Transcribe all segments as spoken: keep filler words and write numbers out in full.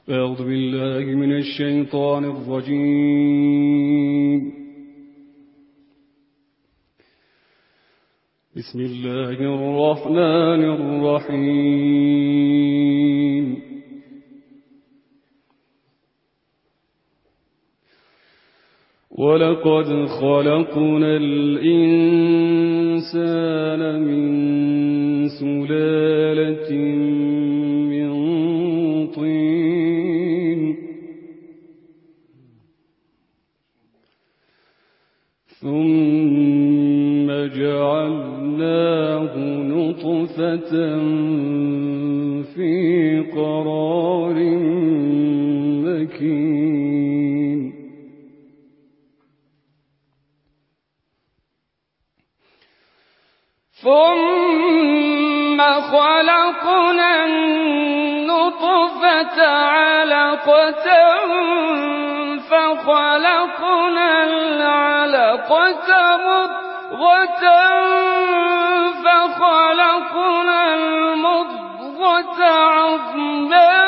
أعوذ بالله من الشيطان الرجيم. بسم الله الرحمن الرحيم. ولقد خلقنا الإنسان من سلالة من طين ثم جعلناه نطفة في قرار مكين ثم خلقنا النطفة علقة فخلقنا العلقة مضغة فخلقنا المضغة عظما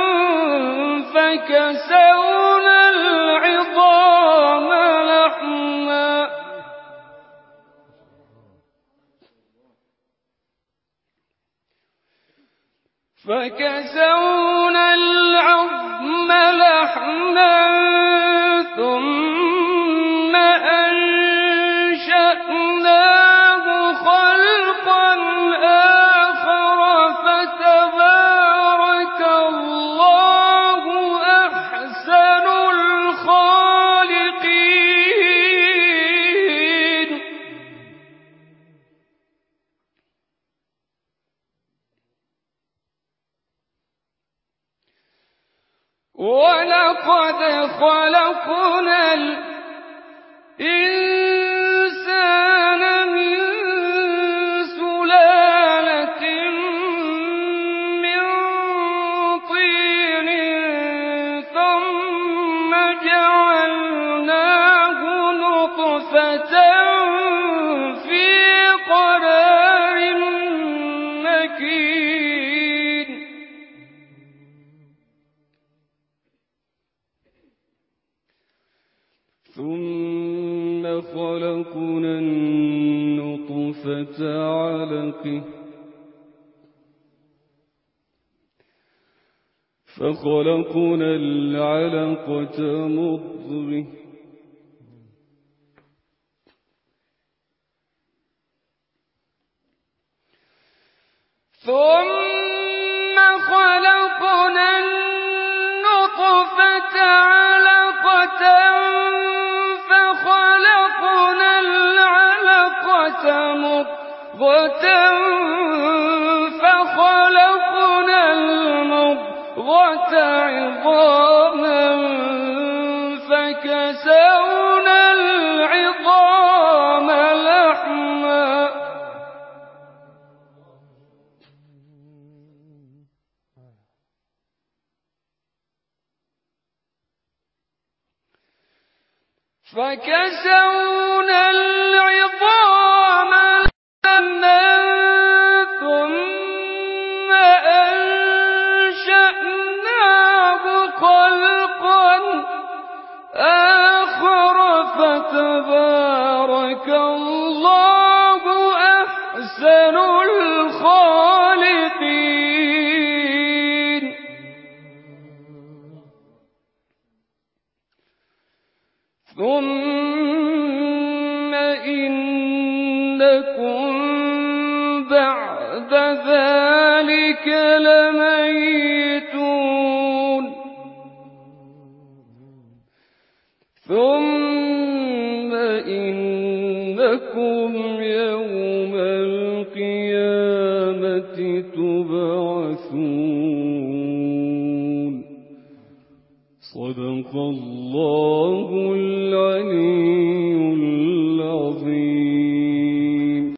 فكسونا العظام لحما فكسونا العظم لحما ثم أنشأناه خلقا آخر فتبارك الله أحسن الخالقين. ولقد خلقنا الإنسان من سلالة من طين ثم جعلناه نطفة في قرار مكين ثم خلقنا النطفة علقة فخلقنا العلقة مضغة ثم خلقنا النطفة علقة فخلقنا العلقة مضغة فخلقنا المضغة عظاما فكسونا العظام لحما فكسونا العظام لحما ثم أنشأناه خلقا آخر فتبارك الله أحسن الخالقين. ثم إنكم بعد ذلك لميتون ثم إنكم يوم القيامة تبعثون. صدق الله العلي